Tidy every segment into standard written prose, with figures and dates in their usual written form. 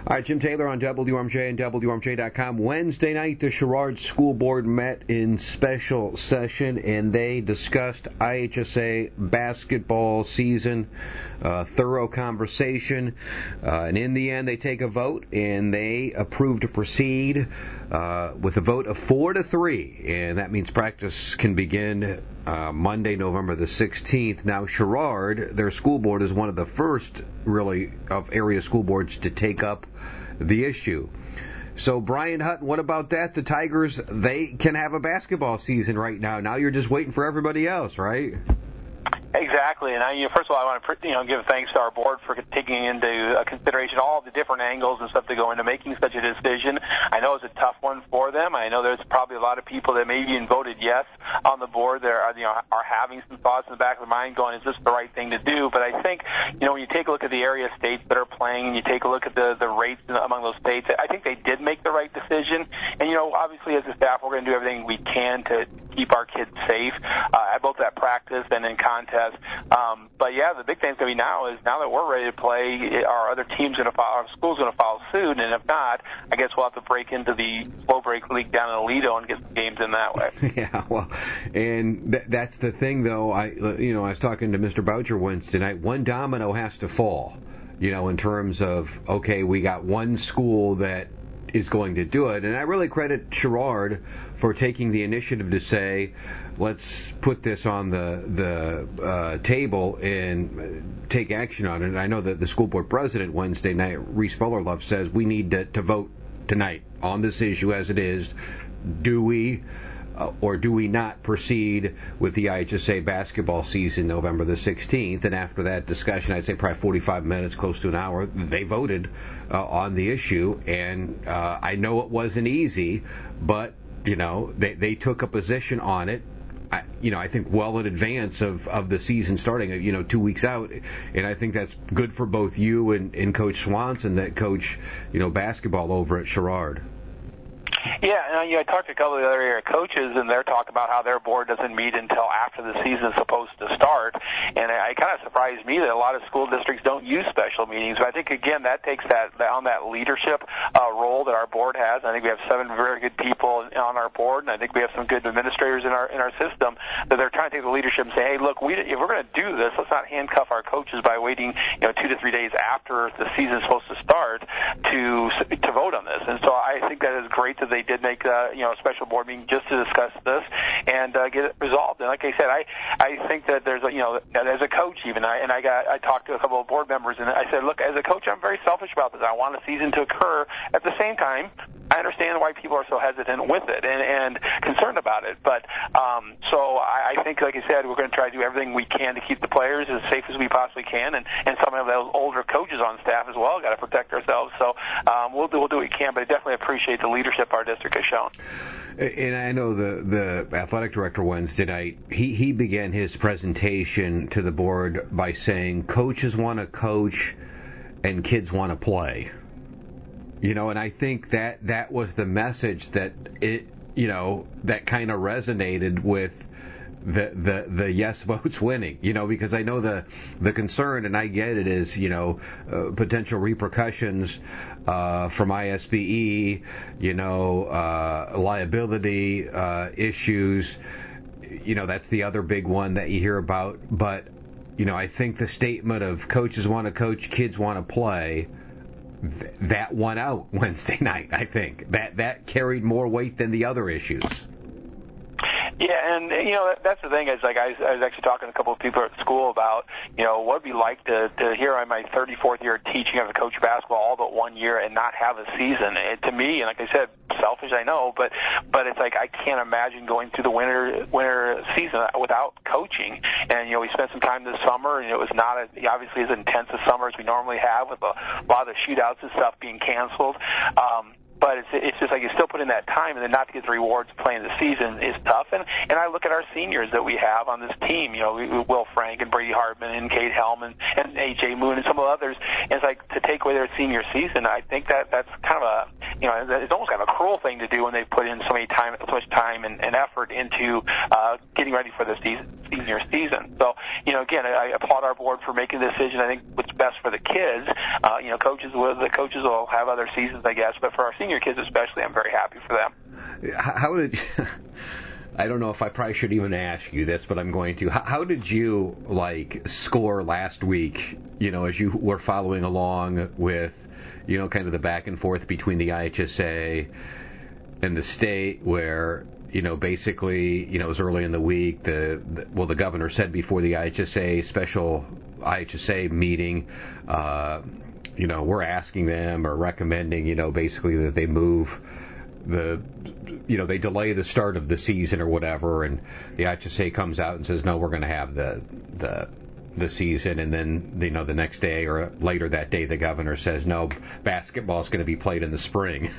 All right, Jim Taylor on WRMJ and WRMJ.com. Wednesday night, the Sherrard School Board met in special session, and they discussed IHSA basketball season, thorough conversation, and in the end, they take a vote, and they approve to proceed with a vote of 4-3, and that means practice can begin Monday, November the 16th. Now, Sherrard, their school board, is one of the first, really, of area school boards to take up the issue. So, Brian Hutton, what about that? The Tigers, they can have a basketball season right now. Now you're just waiting for everybody else, right? Exactly, and first of all, I want to give thanks to our board for taking into consideration all the different angles and stuff to go into making such a decision. I know it's a tough one for them. I know there's probably a lot of people that maybe even voted yes on the board that are having some thoughts in the back of their mind, going, "Is this the right thing to do?" But I think when you take a look at the area states that are playing, and you take a look at the rates among those states, I think they did make the right decision. And obviously as a staff, we're going to do everything we can to keep our kids safe both at practice and in contest. But yeah, the big thing's going to be now that we're ready to play, our other teams going to follow, our school's going to follow suit, and if not, I guess we'll have to break into the slow break league down in Aledo and get some games in that way. Yeah, well, and that's the thing, though. I was talking to Mr. Boucher Wednesday night. One domino has to fall, in terms of, okay, we got one school that is going to do it. And I really credit Sherrard for taking the initiative to say, let's put this on the table and take action on it. And I know that the school board president Wednesday night, Reese Fullerlove, says we need to vote tonight on this issue as it is. Do we or do we not proceed with the IHSA basketball season November the 16th? And after that discussion, I'd say probably 45 minutes, close to an hour, they voted on the issue. And I know it wasn't easy, but, they took a position on it. I think well in advance of the season starting, 2 weeks out. And I think that's good for both you and Coach Swanson that coach, basketball over at Sherrard. Yeah, I talked to a couple of the other area coaches, and they're talking about how their board doesn't meet until after the season is supposed to start. And it kind of surprised me that a lot of school districts don't use special meetings. But I think, again, that takes that leadership role that our board has. I think we have 7 very good people on our board, and I think we have some good administrators in our system that they're trying to take the leadership and say, hey, look, if we're going to do this, let's not handcuff our coaches by waiting 2 to 3 days after the season is supposed to start to vote on this. And so I think that is great that they did make a special board meeting just to discuss this and get it resolved. And like I said, I think that there's as a coach even, I talked to a couple of board members, and I said, look, as a coach, I'm very selfish about this. I want a season to occur. At the same time, I understand why people are so hesitant with it and concerned about it. But so I think, like I said, we're going to try to do everything we can to keep the players as safe as we possibly can, and some of those older coaches on staff as well got to protect ourselves. So we'll do what we can, but I definitely appreciate the leadership our district has shown. And I know the athletic director Wednesday night, he began his presentation to the board by saying coaches want to coach and kids want to play. And I think that was the message that that kind of resonated with the yes votes winning, because I know the concern, and I get it, is, potential repercussions from ISBE, liability issues, that's the other big one that you hear about. But, I think the statement of coaches want to coach, kids want to play, that won out Wednesday night. I think that carried more weight than the other issues. Yeah, and that's the thing is, like, I was actually talking to a couple of people at school about what it'd be like to hear in my 34th year teaching as a coach of basketball all but 1 year and not have a season. To me, and like I said, selfish, I know, but it's like I can't imagine going through the winter season without coaching. And we spent some time this summer, and it was not obviously as intense a summer as we normally have, with a lot of the shootouts and stuff being canceled. But it's just like you still put in that time, and then not to get the rewards playing the season is tough. And I look at our seniors that we have on this team, Will Frank and Brady Hartman and Cade Helm and A.J. Moon and some of the others. And it's like to take away their senior season, I think that's kind of it's almost kind of a cruel thing to do when they put in so much time and effort into getting ready for the senior season. So, again, I applaud our board for making the decision. I think what's best for the kids. The coaches will have other seasons, I guess, but for our senior kids especially, I'm very happy for them. How did I don't know if I probably should even ask you this, but I'm going to. How did you score last week? As you were following along with, kind of the back and forth between the IHSA and the state, where basically, it was early in the week. The governor said before the special IHSA meeting, we're asking them or recommending, basically that they move they delay the start of the season or whatever, and the IHSA comes out and says, no, we're going to have the season, and then the next day or later that day the governor says, no, basketball is going to be played in the spring.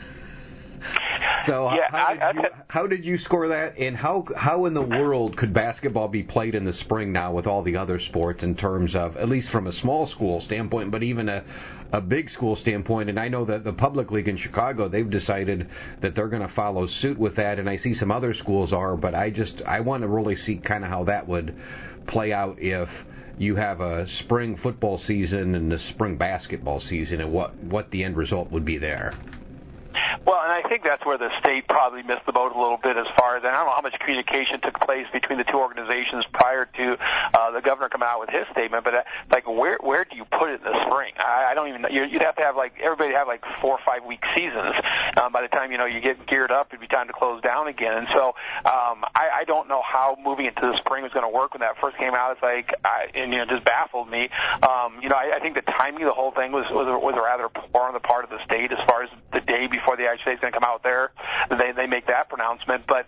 So how did you score that, and how in the world could basketball be played in the spring now with all the other sports, in terms of, at least from a small school standpoint, but even a big school standpoint? And I know that the Public League in Chicago, they've decided that they're going to follow suit with that, and I see some other schools are, but I want to really see kind of how that would play out if you have a spring football season and a spring basketball season, and what the end result would be there. Well, and I think that's where the state probably missed the boat a little bit, as far as, I don't know how much communication took place between the two organizations prior to the governor coming out with his statement, but where do you put it in the spring? I don't even know. You'd have to have everybody have 4 or 5 week seasons. By the time you get geared up, it'd be time to close down again. And so I don't know how moving into the spring was going to work. When that first came out, it just baffled me. I think the timing of the whole thing was rather poor on the part of the state, as far as the day before the IHSA is going to come out there, they make that pronouncement. But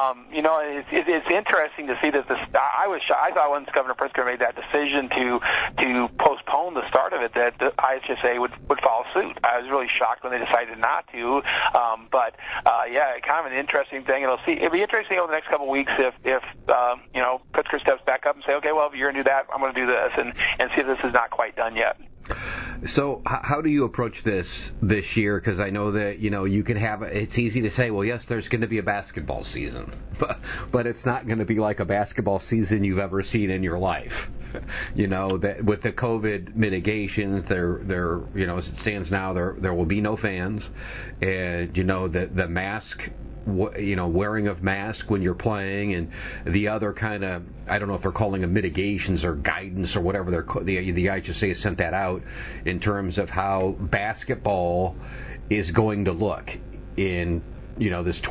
it's interesting to see that I thought once Governor Pritzker made that decision to postpone the start of it, that the IHSA would follow suit. I was really shocked when they decided not to. But kind of an interesting thing. It'll be interesting over the next couple of weeks if Pritzker steps back up and say, okay, well, if you're going to do that, I'm going to do this, and see if this is not quite done yet. So how do you approach this year? Because I know that, you can have, it's easy to say, well, yes, there's going to be a basketball season, but it's not going to be like a basketball season you've ever seen in your life. That with the COVID mitigations, there as it stands now, there will be no fans, and the mask, wearing of mask when you're playing, and the other kind of, I don't know if they're calling them mitigations or guidance or whatever the IHSA has sent that out in terms of how basketball is going to look in this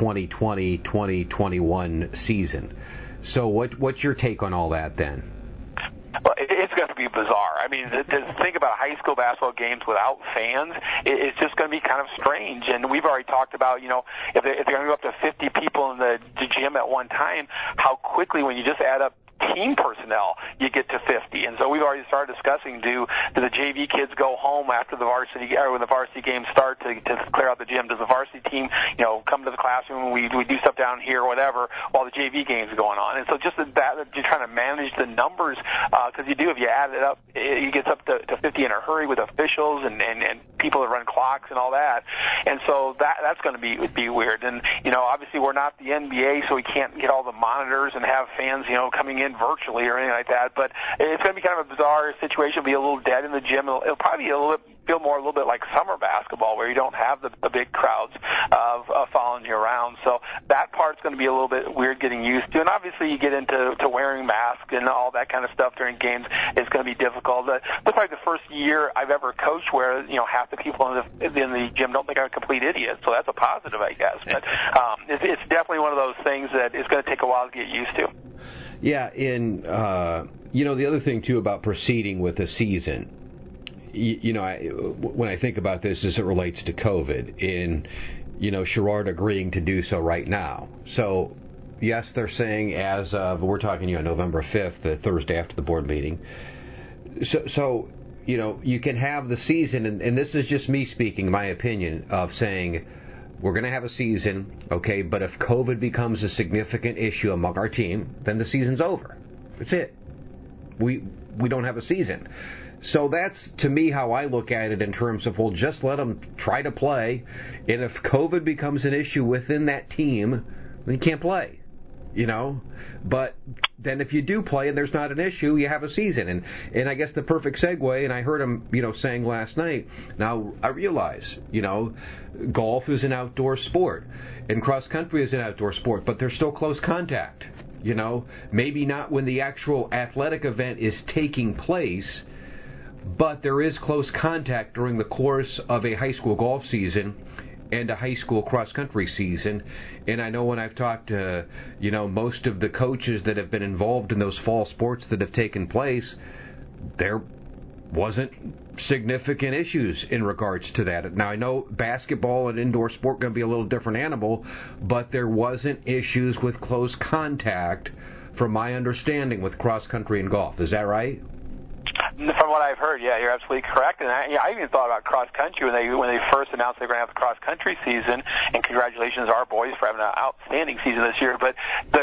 2020-2021 season. So what's your take on all that then? Well, it's going to be bizarre. I mean, to think about high school basketball games without fans, it's just going to be kind of strange. And we've already talked about, if they're going to go up to 50 people in the gym at one time, how quickly, when you just add up team personnel, you get to 50. And so we've already started discussing, do the JV kids go home after the varsity, or when the varsity games start, to clear out the gym? Does the varsity team, come to the classroom, we do stuff down here or whatever, while the JV games are going on? And so just that you're trying to manage the numbers, because if you add it up, it gets up to 50 in a hurry with officials and people that run clocks and all that. And so that's going to be weird. And, obviously we're not the NBA, so we can't get all the monitors and have fans, coming in virtually or anything like that. But it's going to be kind of a bizarre situation. It'll be a little dead in the gym. It'll probably be feel a little bit like summer basketball, where you don't have the big crowds of following you around. So that part's going to be a little bit weird getting used to. And obviously you get into wearing masks and all that kind of stuff during games. It's going to be difficult. That's probably the first year I've ever coached where half the people in the gym don't think I'm a complete idiot. So that's a positive, I guess. But it's definitely one of those things that is going to take a while to get used to. Yeah, and the other thing too about proceeding with the season, when I think about this as it relates to COVID, and Sherrard agreeing to do so right now. So yes, they're saying as of, we're talking November 5th, the Thursday after the board meeting. So you can have the season, and this is just me speaking my opinion of saying, we're going to have a season, okay, but if COVID becomes a significant issue among our team, then the season's over. That's it. we don't have a season. So that's, to me, how I look at it in terms of, well, just let them try to play. And if COVID becomes an issue within that team, then you can't play, But then if you do play and there's not an issue, you have a season. And I guess the perfect segue, and I heard him, saying last night, now I realize, golf is an outdoor sport and cross country is an outdoor sport, but there's still close contact, Maybe not when the actual athletic event is taking place, but there is close contact during the course of a high school golf season and a high school cross-country season. And I know when I've talked to, most of the coaches that have been involved in those fall sports that have taken place, there wasn't significant issues in regards to that. Now, I know basketball and indoor sport going to be a little different animal, but there wasn't issues with close contact, from my understanding, with cross-country and golf. Is that right? From what I've heard, yeah, you're absolutely correct. And I even thought about cross country when they first announced they were going to have the cross country season. And congratulations to our boys for having an outstanding season this year. But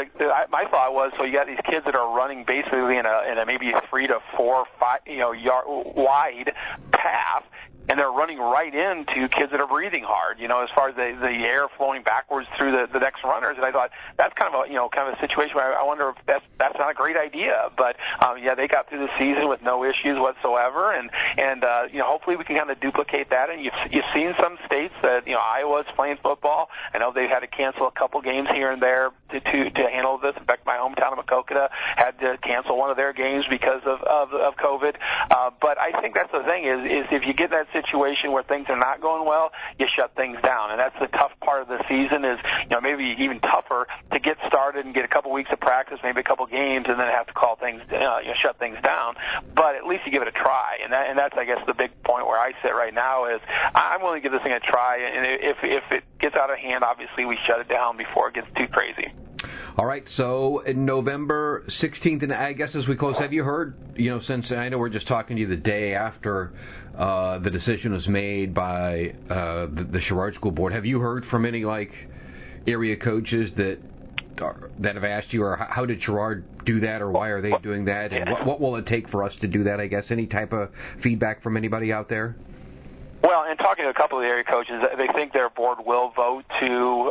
my thought was, so you got these kids that are running basically in a maybe 3 to 4, 5 yard wide path, and they're running right into kids that are breathing hard, as far as the air flowing backwards through the next runners. And I thought that's kind of a situation where I wonder if that's not a great idea. But they got through the season with no issues whatsoever, and hopefully we can kind of duplicate that. And you've seen some states that Iowa's playing football. I know they've had to cancel a couple games here and there to handle this. In fact, my hometown of Macokota had to cancel one of their games because of COVID. But I think that's the thing is if you get that situation where things are not going well, you shut things down. And that's the tough part of the season is, maybe even tougher to get started and get a couple weeks of practice, maybe a couple games, and then have to call things, shut things down. But at least you give it a try. And that's, I guess, the big point where I sit right now is I'm willing to give this thing a try. And if it gets out of hand, obviously we shut it down before it gets too crazy. All right, so November 16th, and I guess as we close, have you heard, since I know we're just talking to you the day after the decision was made by the Sherrard School Board, have you heard from any, area coaches that have asked you, or how did Sherrard do that, or why are they doing that, and what will it take for us to do that, I guess? Any type of feedback from anybody out there? Well, and talking to a couple of the area coaches, they think their board will vote to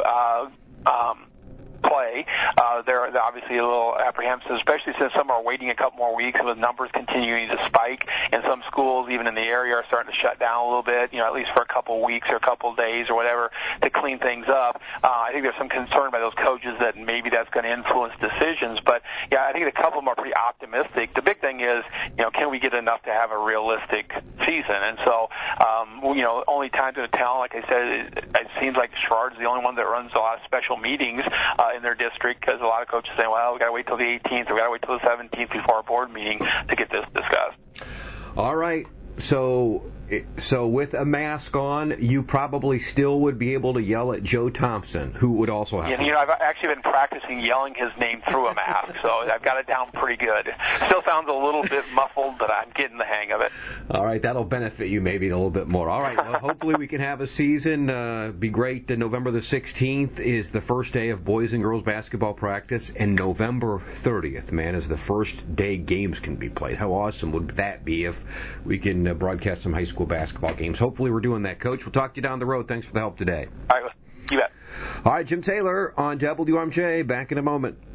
play. They're obviously a little apprehensive, especially since some are waiting a couple more weeks with numbers continuing to spike, and some schools, even in the area, are starting to shut down a little bit, at least for a couple weeks or a couple days or whatever to clean things up. I think there's some concern by those coaches that maybe that's going to influence decisions, but yeah, I think a couple of them are pretty optimistic. The big thing is, can we get enough to have a realistic season? And so, only time to tell. Like I said, it seems like Sherrard's the only one that runs a lot of special meetings in their district, because a lot of coaches say, well, we got to wait till the 18th, or we got to wait till the 17th before our board meeting to get this discussed. All right. So with a mask on, you probably still would be able to yell at Joe Thompson, who would also have. Yeah, I've actually been practicing yelling his name through a mask, so I've got it down pretty good. Still sounds a little bit muffled, but I'm getting the hang of it. All right, that'll benefit you maybe a little bit more. All right, well, hopefully we can have a season. Be great. November the 16th is the first day of boys and girls basketball practice, and November 30th, man, is the first day games can be played. How awesome would that be if we can broadcast some high school basketball games? Hopefully we're doing that, Coach. We'll talk to you down the road. Thanks for the help today. All right, you bet. All right, Jim Taylor on WRMJ. Back in a moment.